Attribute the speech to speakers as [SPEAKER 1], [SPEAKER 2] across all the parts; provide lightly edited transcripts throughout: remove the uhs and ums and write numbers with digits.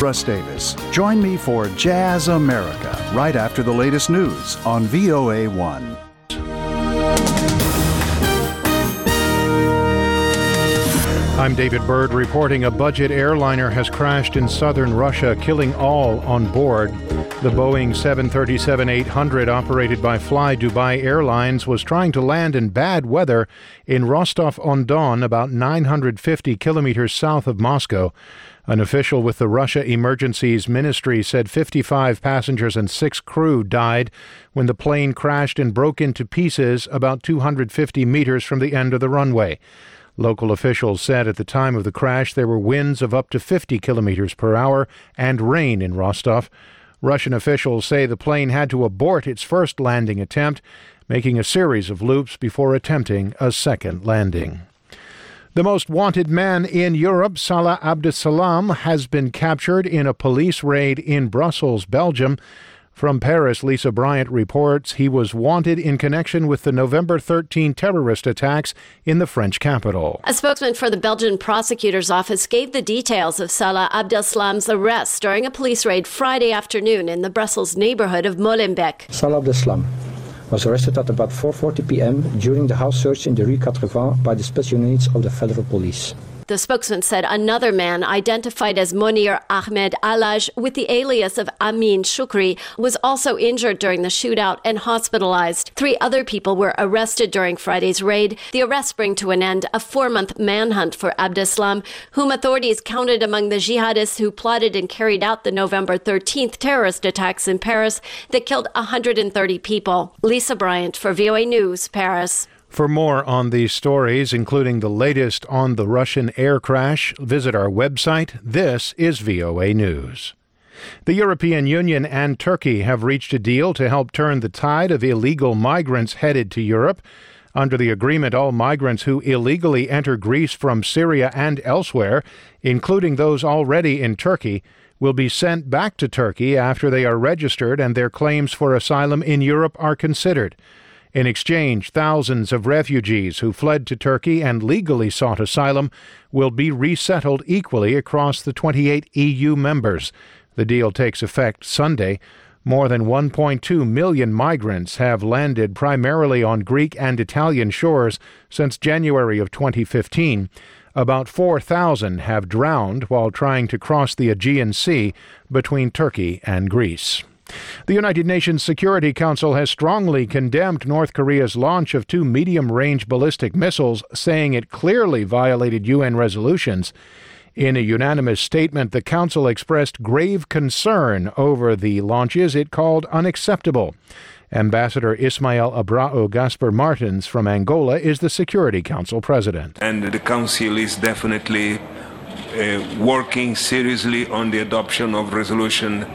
[SPEAKER 1] Russ Davis. Join me for Jazz America right after the latest news on VOA1.
[SPEAKER 2] I'm David Byrd reporting a budget airliner has crashed in southern Russia, killing all on board. The Boeing 737-800 operated by Fly Dubai Airlines was trying to land in bad weather in Rostov-on-Don, about 950 kilometers south of Moscow. An official with the Russia Emergencies Ministry said 55 passengers and 6 crew died when the plane crashed and broke into pieces about 250 meters from the end of the runway. Local officials said at the time of the crash there were winds of up to 50 kilometers per hour and rain in Rostov. Russian officials say the plane had to abort its first landing attempt, making a series of loops before attempting a second landing. The most wanted man in Europe, Salah Abdeslam, has been captured in a police raid in Brussels, Belgium. From Paris, Lisa Bryant reports he was wanted in connection with the November 13 terrorist attacks in the French capital.
[SPEAKER 3] A spokesman for the Belgian prosecutor's office gave the details of Salah Abdeslam's arrest during a police raid Friday afternoon in the Brussels neighborhood of Molenbeek.
[SPEAKER 4] Salah Abdeslam was arrested at about 4:40 p.m. during the house search in the Rue Quatre-Vingts by the special units of the federal police.
[SPEAKER 3] The spokesman said another man, identified as Monir Ahmed Alaj with the alias of Amin Shukri, was also injured during the shootout and hospitalized. 3 other people were arrested during Friday's raid. The arrests bring to an end a 4-month manhunt for Abdeslam, whom authorities counted among the jihadists who plotted and carried out the November 13th terrorist attacks in Paris that killed 130 people. Lisa Bryant for VOA News, Paris.
[SPEAKER 2] For more on these stories, including the latest on the Russian air crash, visit our website. This is VOA News. The European Union and Turkey have reached a deal to help turn the tide of illegal migrants headed to Europe. Under the agreement, all migrants who illegally enter Greece from Syria and elsewhere, including those already in Turkey, will be sent back to Turkey after they are registered and their claims for asylum in Europe are considered. In exchange, thousands of refugees who fled to Turkey and legally sought asylum will be resettled equally across the 28 EU members. The deal takes effect Sunday. More than 1.2 million migrants have landed primarily on Greek and Italian shores since January of 2015. About 4,000 have drowned while trying to cross the Aegean Sea between Turkey and Greece. The United Nations Security Council has strongly condemned North Korea's launch of 2 medium-range ballistic missiles, saying it clearly violated UN resolutions. In a unanimous statement, the Council expressed grave concern over the launches it called unacceptable. Ambassador Ismael Abrao Gaspar Martins from Angola is the Security Council president.
[SPEAKER 5] And the Council is definitely working seriously on the adoption of resolution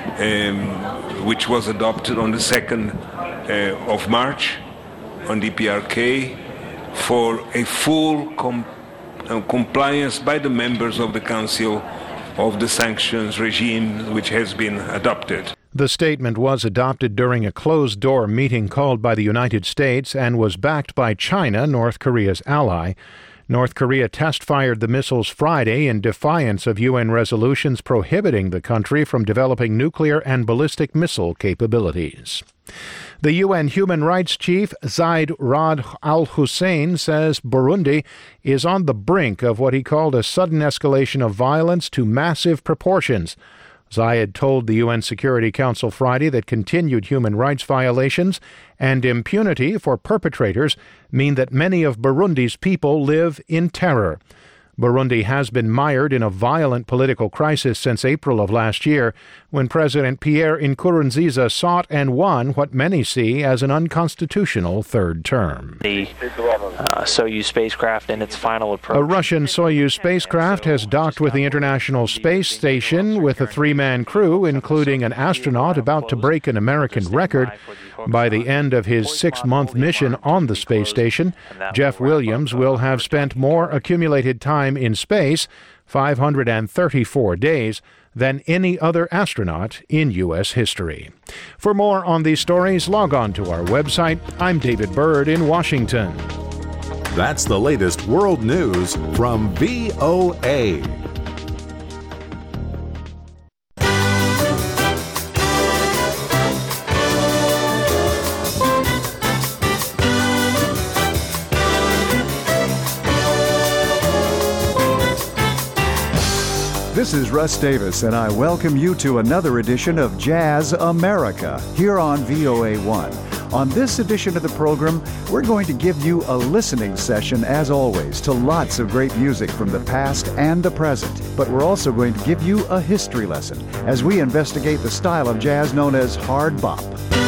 [SPEAKER 5] which was adopted on the 2nd of March on DPRK for a full compliance by the members of the Council of the sanctions regime which has been adopted.
[SPEAKER 2] The statement was adopted during a closed-door meeting called by the United States and was backed by China, North Korea's ally. North Korea test-fired the missiles Friday in defiance of UN resolutions prohibiting the country from developing nuclear and ballistic missile capabilities. The UN Human Rights Chief Zeid Ra'ad al-Hussein says Burundi is on the brink of what he called a sudden escalation of violence to massive proportions. Zayed told the UN Security Council Friday that continued human rights violations and impunity for perpetrators mean that many of Burundi's people live in terror. Burundi has been mired in a violent political crisis since April of last year, when President Pierre Nkurunziza sought and won what many see as an unconstitutional third term.
[SPEAKER 6] The Soyuz spacecraft in its final approach.
[SPEAKER 2] A Russian Soyuz spacecraft has docked with the International Space Station with a 3-man crew, including an astronaut about to break an American record. By the end of his 6-month mission on the space station, Jeff Williams will have spent more accumulated time in space, 534 days, than any other astronaut in U.S. history. For more on these stories, log on to our website. I'm David Byrd in Washington.
[SPEAKER 7] That's the latest world news from VOA.
[SPEAKER 1] This is Russ Davis, and I welcome you to another edition of Jazz America here on VOA1. On this edition of the program, we're going to give you a listening session, as always, to lots of great music from the past and the present. But we're also going to give you a history lesson as we investigate the style of jazz known as hard bop.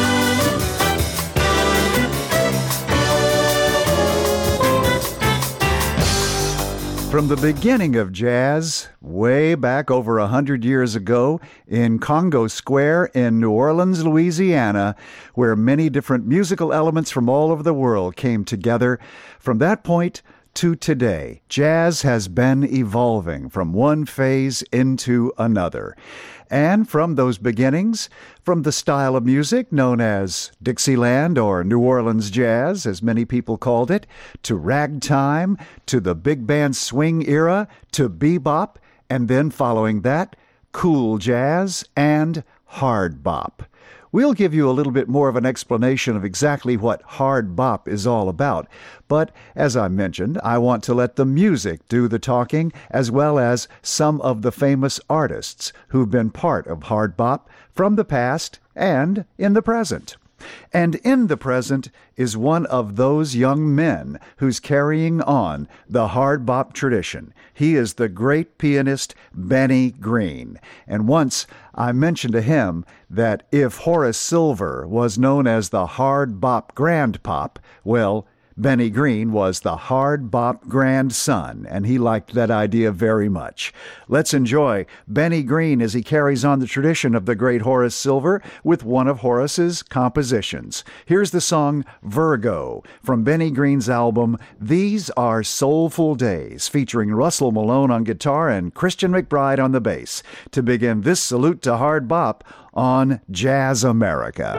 [SPEAKER 1] From the beginning of jazz, way back over 100 years ago, in Congo Square in New Orleans, Louisiana, where many different musical elements from all over the world came together, from that point to today, jazz has been evolving from one phase into another. And from those beginnings, from the style of music known as Dixieland or New Orleans jazz, as many people called it, to ragtime, to the big band swing era, to bebop, and then following that, cool jazz and hard bop. We'll give you a little bit more of an explanation of exactly what hard bop is all about. But, as I mentioned, I want to let the music do the talking, as well as some of the famous artists who've been part of hard bop from the past and in the present. And in the present is one of those young men who's carrying on the hard bop tradition. He is the great pianist Benny Green. And once I mentioned to him that if Horace Silver was known as the hard bop grandpop, well, Benny Green was the hard bop grandson, and he liked that idea very much. Let's enjoy Benny Green as he carries on the tradition of the great Horace Silver with one of Horace's compositions. Here's the song Virgo from Benny Green's album These Are Soulful Days, featuring Russell Malone on guitar and Christian McBride on the bass, to begin this salute to hard bop on Jazz America.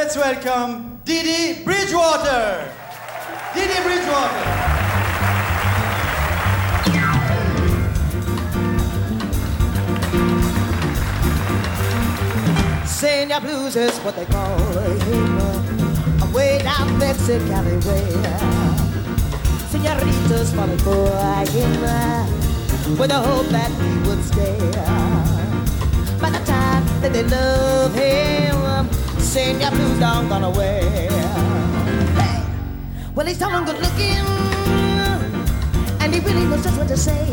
[SPEAKER 8] let's welcome Dee Bridgewater. Dee Bridgewater.
[SPEAKER 9] Senior blues is what they call him, way down Mexicali way. Senoritas falling for him, with the hope that he would stay. By the time that they love him, Senior blues don't gone away. Hey. Well, he's someone good looking, and he really knows just what to say.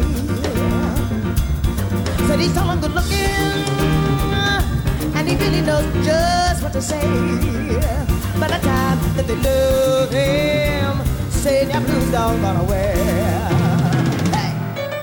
[SPEAKER 9] Said he's someone good looking, and he really knows just what to say. By the time that they love him, Senior blues don't gone away. Hey.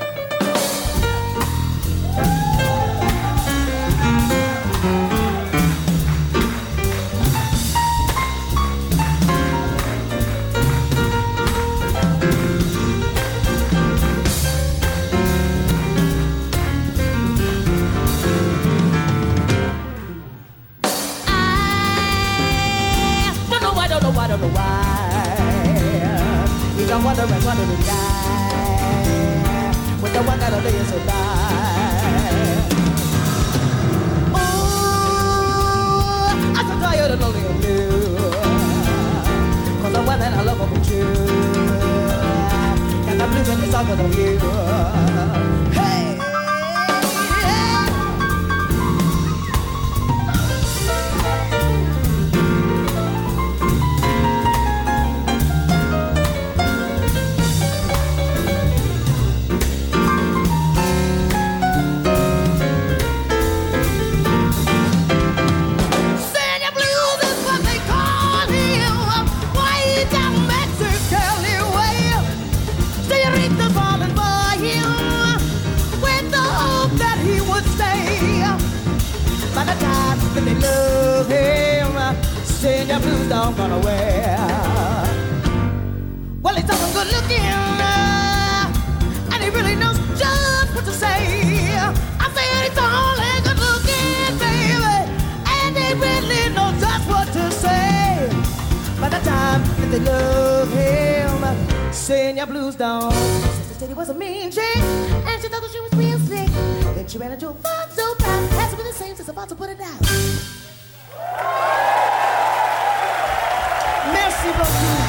[SPEAKER 9] I don't know why. He's a wandering guy with the one that'll lay us alive. Oh, I'm so tired of lonely and blue, 'cause the one that I love will be true, and I'm losing this all 'cause of you. Hey. By the time that they love him, Senior blues don't run away. Well, he's often good looking, and he really knows just what to say. I said he's only good looking, baby, and he really knows just what to say. By the time that they love him, Senior blues don't. Sister said he was a mean chick, and she thought that she was real sick. Then she ran into a fun so fast, has been the same since about to put it out. Merci beaucoup.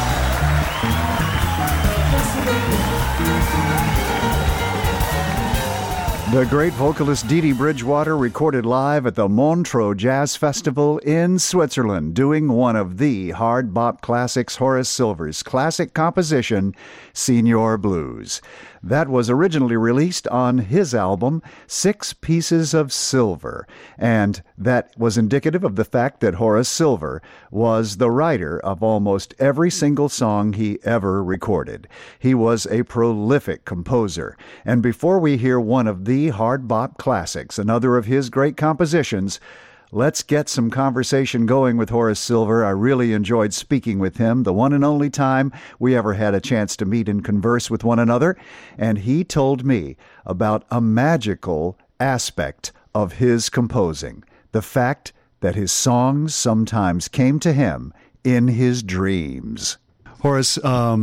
[SPEAKER 9] Merci beaucoup.
[SPEAKER 1] The great vocalist Dee Bridgewater recorded live at the Montreux Jazz Festival in Switzerland, doing one of the hard bop classics, Horace Silver's classic composition, Señor Blues. That was originally released on his album, 6 Pieces of Silver, and that was indicative of the fact that Horace Silver was the writer of almost every single song he ever recorded. He was a prolific composer, and before we hear one of the hard bop classics, another of his great compositions, let's get some conversation going with Horace Silver. I really enjoyed speaking with him, the one and only time we ever had a chance to meet and converse with one another, and he told me about a magical aspect of his composing, the fact that his songs sometimes came to him in his dreams.
[SPEAKER 10] Horace,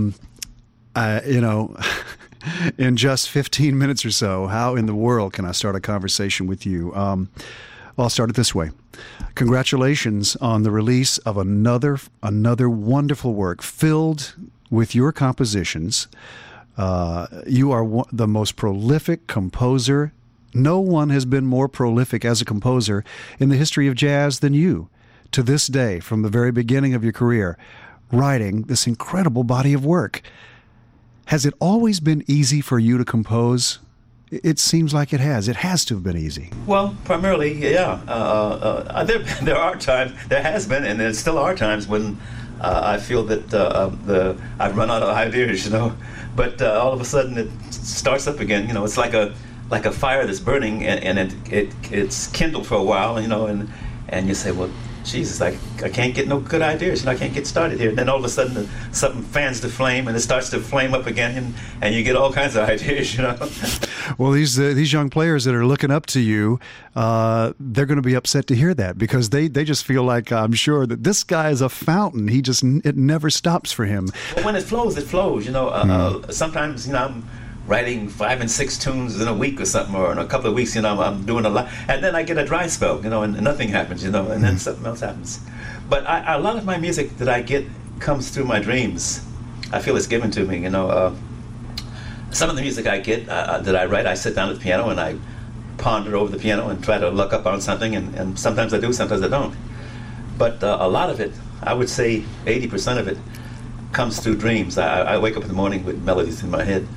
[SPEAKER 10] in just 15 minutes or so, how in the world can I start a conversation with you? I'll start it this way. Congratulations on the release of another wonderful work filled with your compositions. You are the most prolific composer. No one has been more prolific as a composer in the history of jazz than you. To this day, from the very beginning of your career, writing this incredible body of work. Has it always been easy for you to compose? It seems like it has. It has to have been easy.
[SPEAKER 11] Well, primarily, yeah. There are times, there has been, and there still are times when I feel that I've run out of ideas, But all of a sudden, it starts up again. It's like a fire that's burning, and it's kindled for a while, and you say, well, Jesus, I can't get no good ideas. I can't get started here. And then all of a sudden, something fans the flame, and it starts to flame up again, and you get all kinds of ideas.
[SPEAKER 10] Well, these young players that are looking up to you, they're going to be upset to hear that, because they just feel like, I'm sure, that this guy is a fountain. It never stops for him.
[SPEAKER 11] Well, when it flows, it flows. Sometimes I'm writing 5 and 6 tunes in a week or something, or in a couple of weeks, I'm doing a lot, and then I get a dry spell, and nothing happens, and then something else happens. But a lot of my music that I get comes through my dreams. I feel it's given to me, Some of the music I get that I write, I sit down at the piano and I ponder over the piano and try to look up on something, and sometimes I do, sometimes I don't. But a lot of it, I would say 80% of it, comes through dreams. I wake up in the morning with melodies in my head.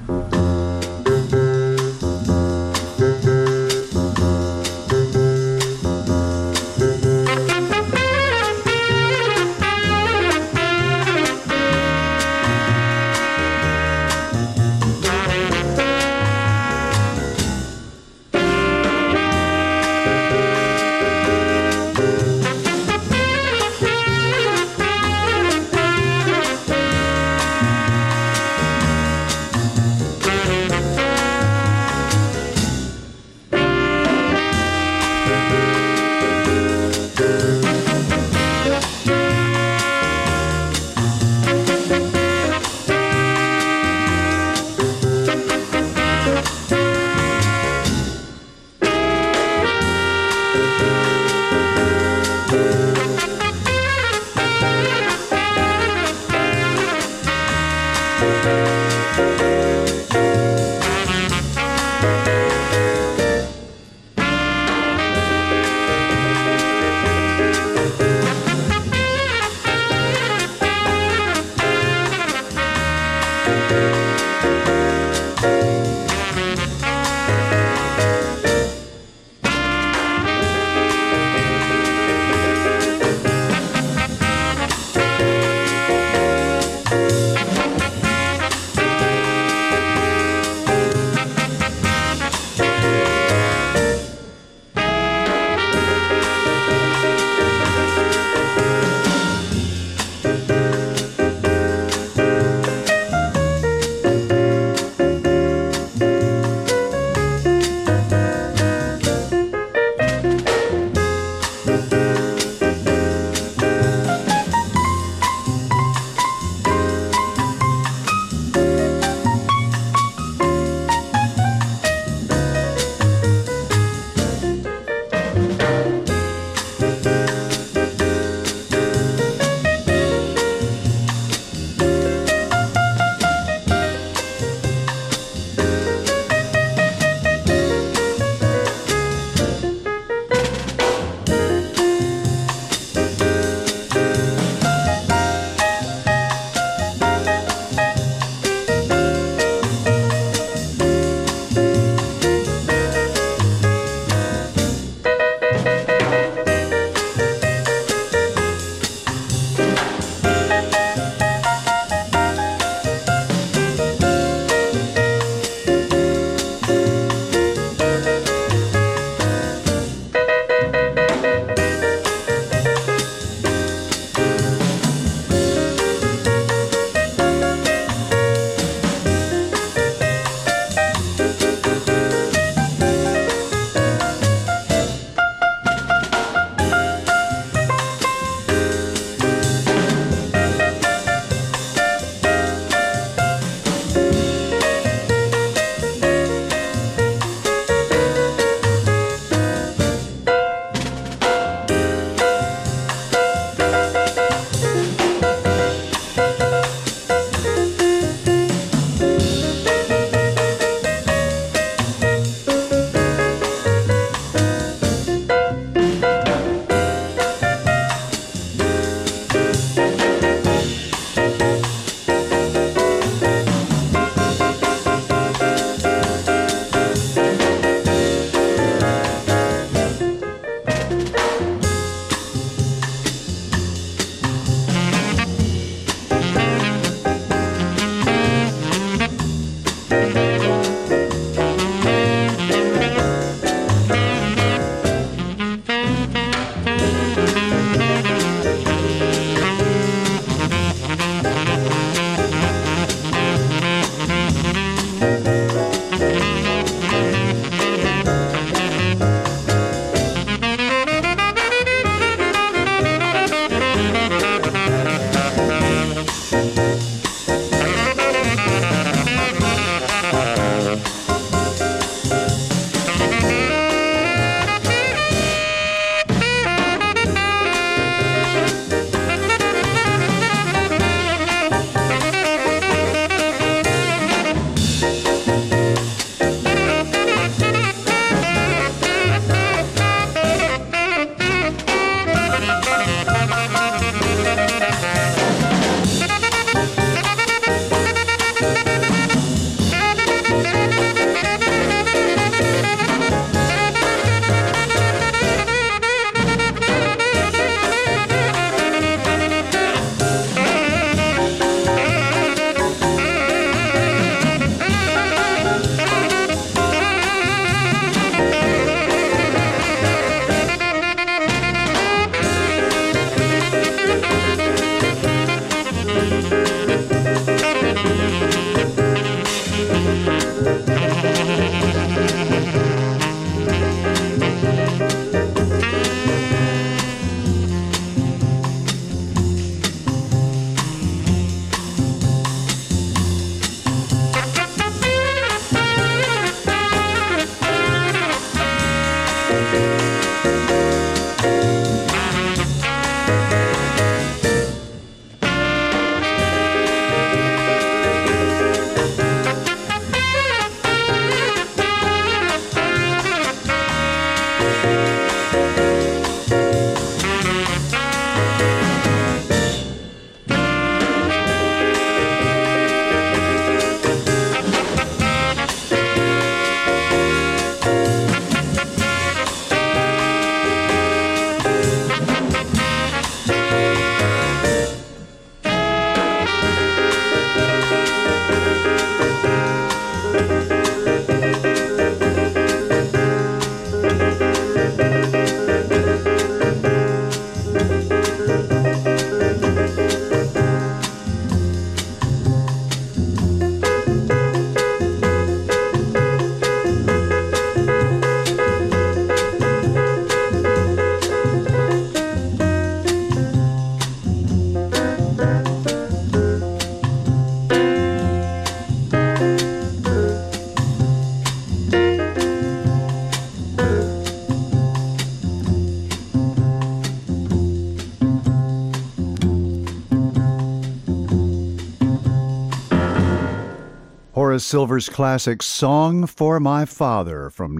[SPEAKER 1] Horace Silver's classic Song for My Father from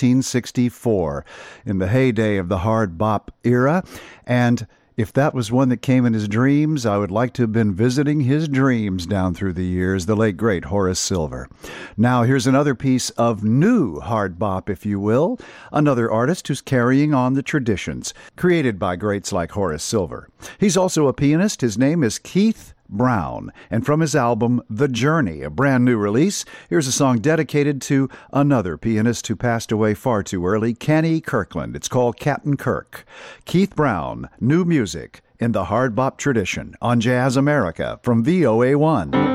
[SPEAKER 1] 1964, in the heyday of the hard bop era. And if that was one that came in his dreams, I would like to have been visiting his dreams down through the years, the late, great Horace Silver. Now, here's another piece of new hard bop, if you will, another artist who's carrying on the traditions, created by greats like Horace Silver. He's also a pianist. His name is Keith Brown, and from his album The Journey, a brand new release, here's a song dedicated to another pianist who passed away far too early, Kenny Kirkland. It's called Captain Kirk. Keith Brown, new music in the hard bop tradition on Jazz America from VOA1.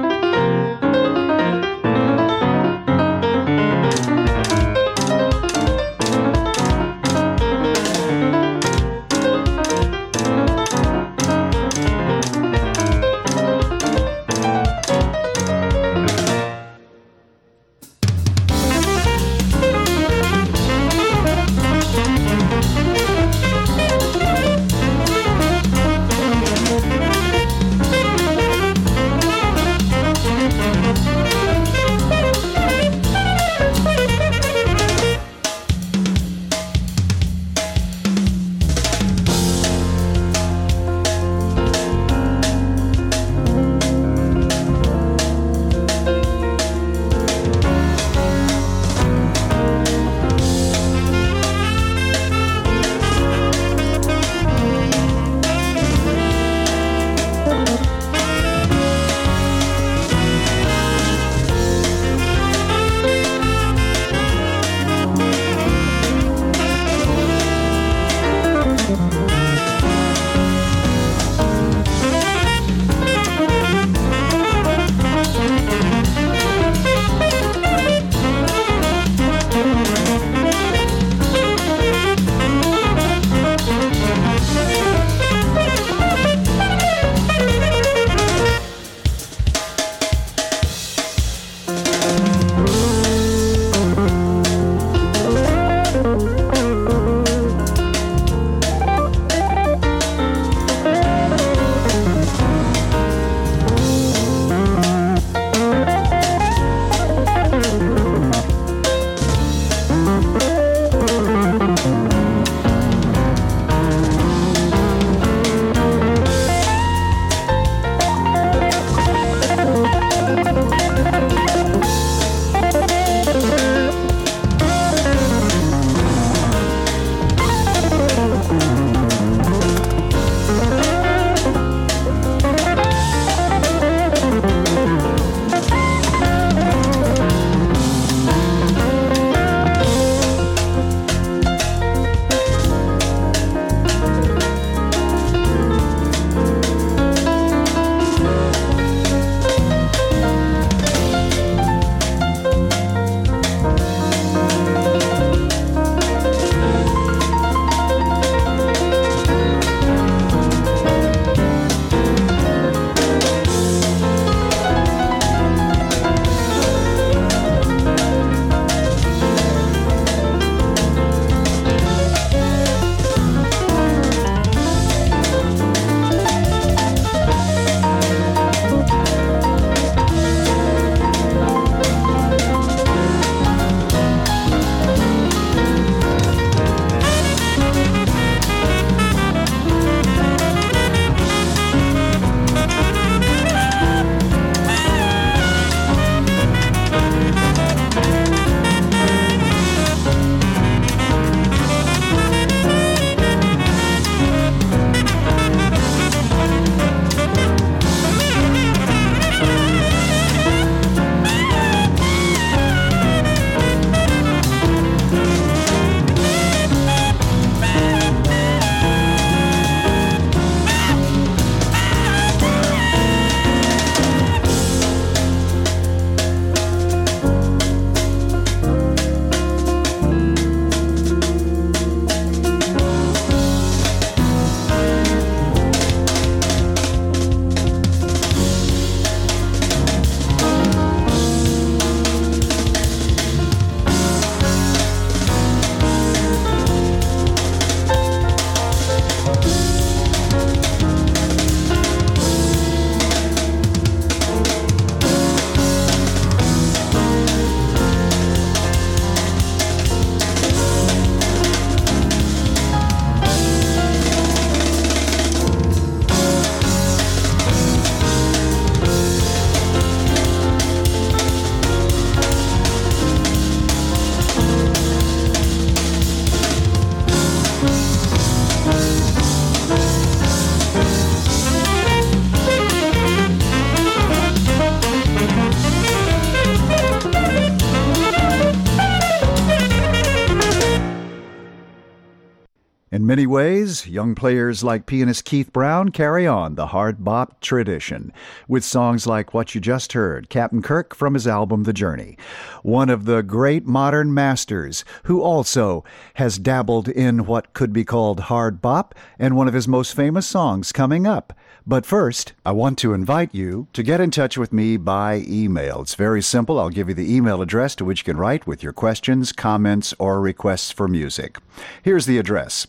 [SPEAKER 1] In many ways, young players like pianist Keith Brown carry on the hard bop tradition with songs like what you just heard, Captain Kirk from his album The Journey. One of the great modern masters who also has dabbled in what could be called hard bop, and one of his most famous songs coming up. But first, I want to invite you to get in touch with me by email. It's very simple. I'll give you the email address to which you can write with your questions, comments, or requests for music. Here's the address: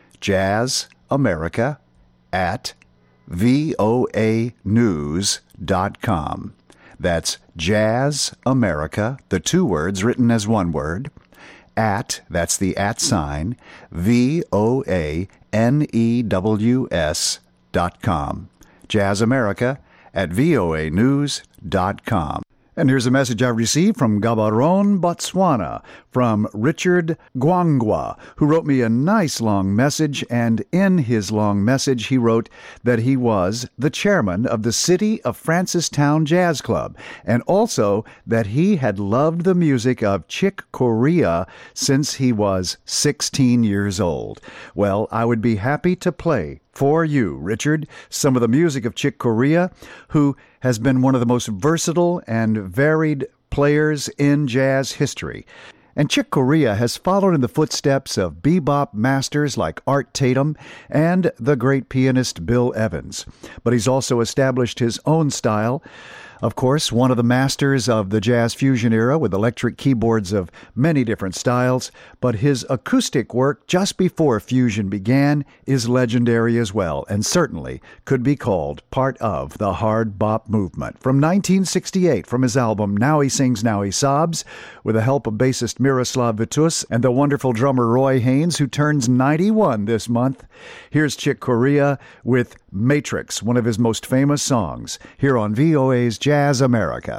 [SPEAKER 1] jazzamerica@voanews.com. That's jazzamerica, the two words written as one word, that's the @ sign, voanews.com. jazzamerica@voanews.com. And here's a message I received from Gaborone, Botswana, from Richard Gwangwa, who wrote me a nice long message, and in his long message he wrote that he was the chairman of the City of Francistown Jazz Club, and also that he had loved the music of Chick Corea since he was 16 years old. Well, I would be happy to play for you, Richard, some of the music of Chick Corea, who has been one of the most versatile and varied players in jazz history. And Chick Corea has followed in the footsteps of bebop masters like Art Tatum and the great pianist Bill Evans. But he's also established his own style. Of course, one of the masters of the jazz fusion era with electric keyboards of many different styles, but his acoustic work just before fusion began is legendary as well, and certainly could be called part of the hard bop movement. From 1968, from his album Now He Sings, Now He Sobs, with the help of bassist Miroslav Vitus and the wonderful drummer Roy Haynes, who turns 91 this month, here's Chick Corea with Matrix, one of his most famous songs, here on VOA's Jazz America.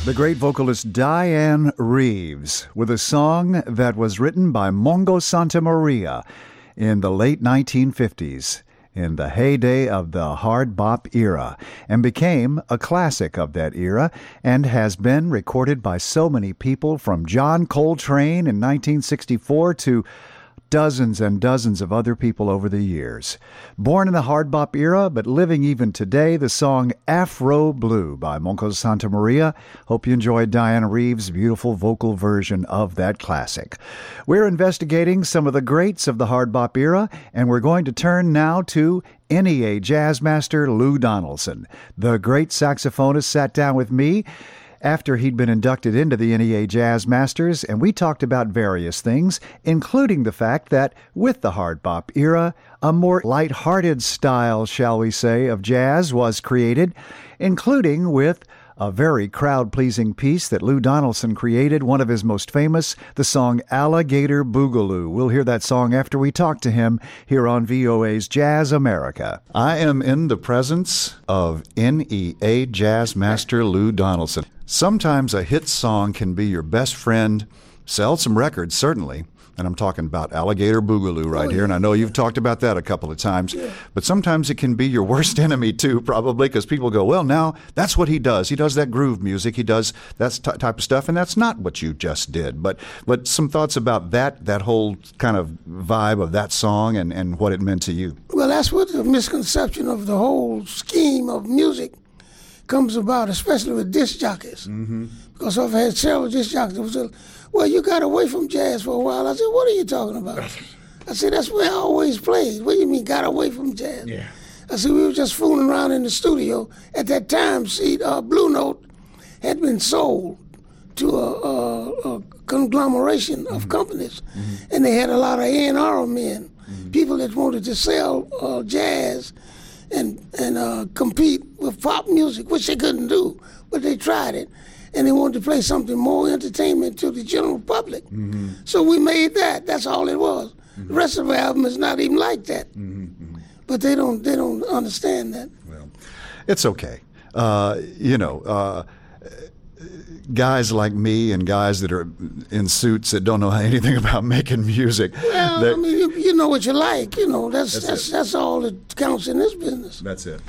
[SPEAKER 1] The great vocalist Dianne Reeves with a song that was written by Mongo Santamaria in the late 1950s, in the heyday of the hard bop era, and became a classic of that era and has been recorded by so many people, from John Coltrane in 1964 to dozens and dozens of other people over the years. Born in the hard bop era, but living even today, the song Afro Blue by Mongo Santamaria. Hope you enjoyed Dianne Reeves' beautiful vocal version of that classic. We're investigating some of the greats of the hard bop era, and we're going to turn now to NEA jazz master Lou Donaldson. The great saxophonist sat down with me after he'd been inducted into the NEA Jazz Masters, and we talked about various things, including the fact that with the hard bop era, a more light-hearted style, shall we say, of jazz was created, including with a very crowd-pleasing piece that Lou Donaldson created, one of his most famous, the song Alligator Boogaloo. We'll hear that song after we talk to him here on VOA's Jazz America. I am in the presence of NEA Jazz Master Lou Donaldson. Sometimes a hit song can be your best friend, sell some records, certainly, and I'm talking about Alligator Boogaloo right here, and I know you've talked about that a couple of times, but sometimes it can be your worst enemy too, probably, because people go, well, now, that's what he does. He does that groove music. He does that type of stuff, and that's not what you just did. But some thoughts about that whole kind of vibe of that song and what it meant to you.
[SPEAKER 12] Well, that's what the misconception of the whole scheme of music comes about, especially with disc jockeys. Mm-hmm. Because I've had several disc jockeys who said, well, you got away from jazz for a while. I said, what are you talking about? I said, that's where I always played. What do you mean, got away from jazz? Yeah. I said, we were just fooling around in the studio. At that time, see, Blue Note had been sold to a conglomeration of companies. Mm-hmm. And they had a lot of A&R men, people that wanted to sell jazz and compete with pop music, which they couldn't do, but they tried it. And they wanted to play something more entertainment to the general public. Mm-hmm. So we made that. That's all it was. Mm-hmm. The rest of the album is not even like that. Mm-hmm. But they don't understand that.
[SPEAKER 1] Well, it's okay. Guys like me and guys that are in suits that don't know anything about making music.
[SPEAKER 12] Well, I mean, you know what you like. You know, that's all that counts in this business.
[SPEAKER 1] That's it.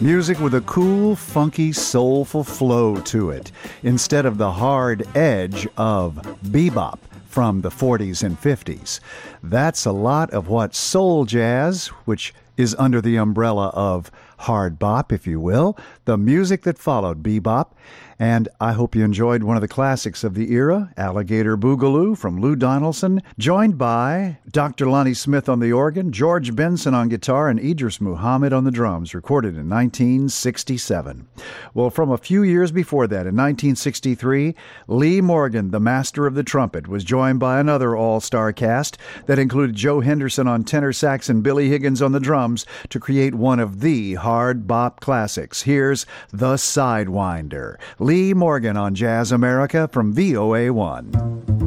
[SPEAKER 1] Music with a cool, funky, soulful flow to it, instead of the hard edge of bebop from the 40s and 50s. That's a lot of what soul jazz, which is under the umbrella of hard bop, if you will, the music that followed bebop. And I hope you enjoyed one of the classics of the era, Alligator Boogaloo from Lou Donaldson, joined by Dr. Lonnie Smith on the organ, George Benson on guitar, and Idris Muhammad on the drums, recorded in 1967. Well, from a few years before that, in 1963, Lee Morgan, the master of the trumpet, was joined by another all-star cast that included Joe Henderson on tenor sax and Billy Higgins on the drums to create one of the hard bop classics. Here's The Sidewinder. Lee Morgan on Jazz America from VOA1.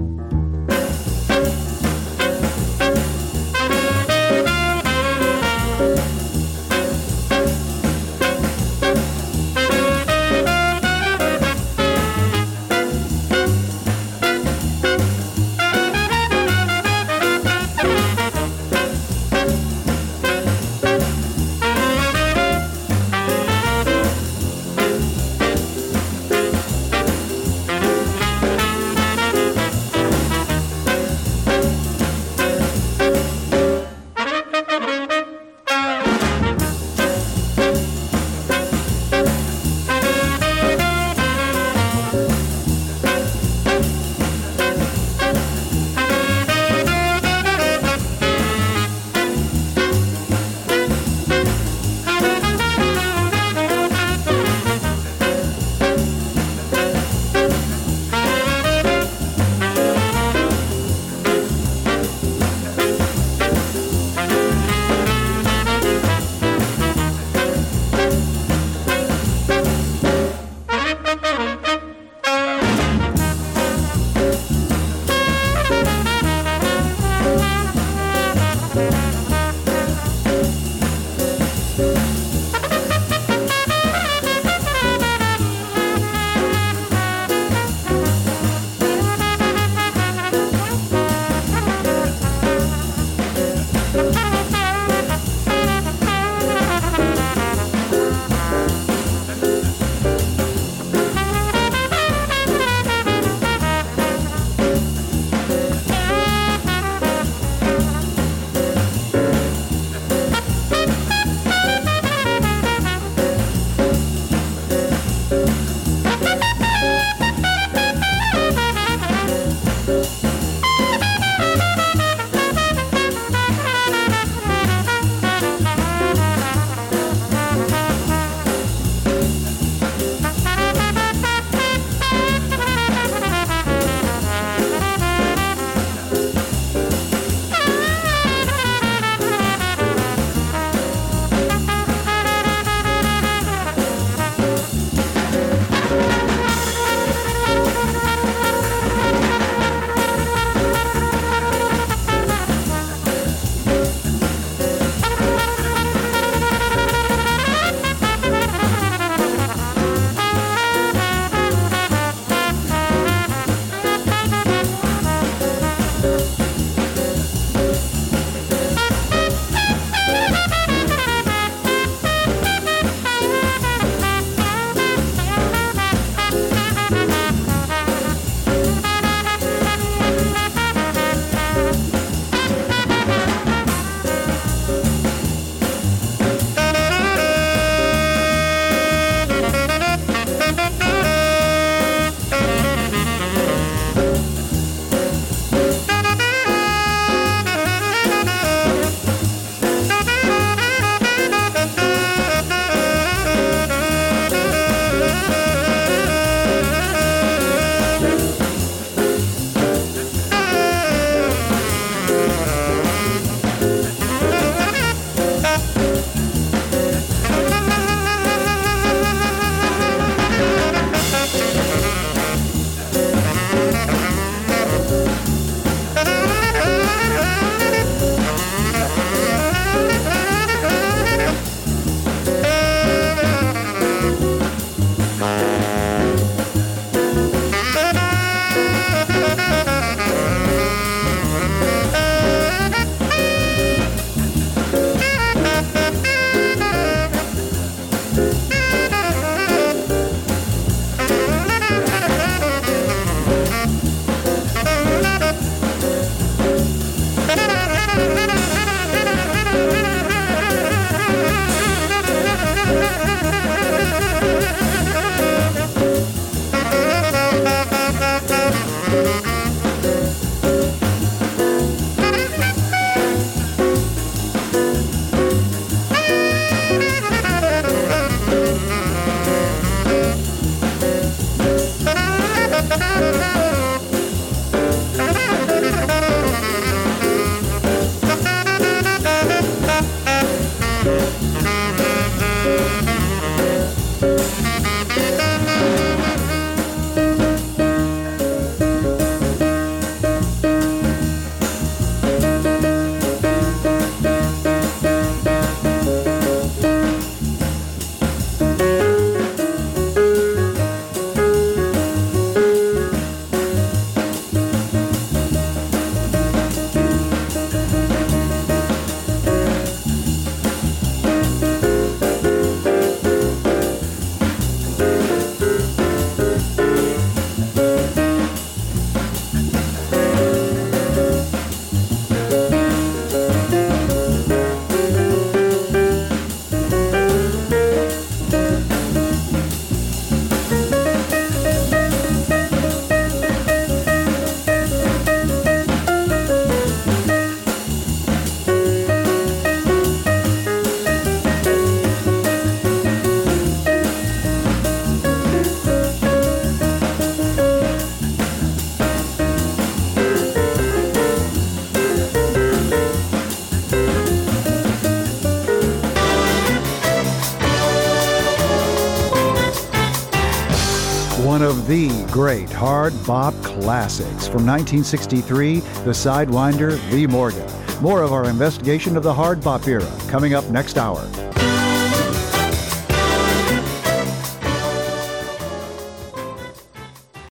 [SPEAKER 1] One of the great hard bop classics from 1963, the Sidewinder, Lee Morgan. More of our investigation of the hard bop era coming up next hour.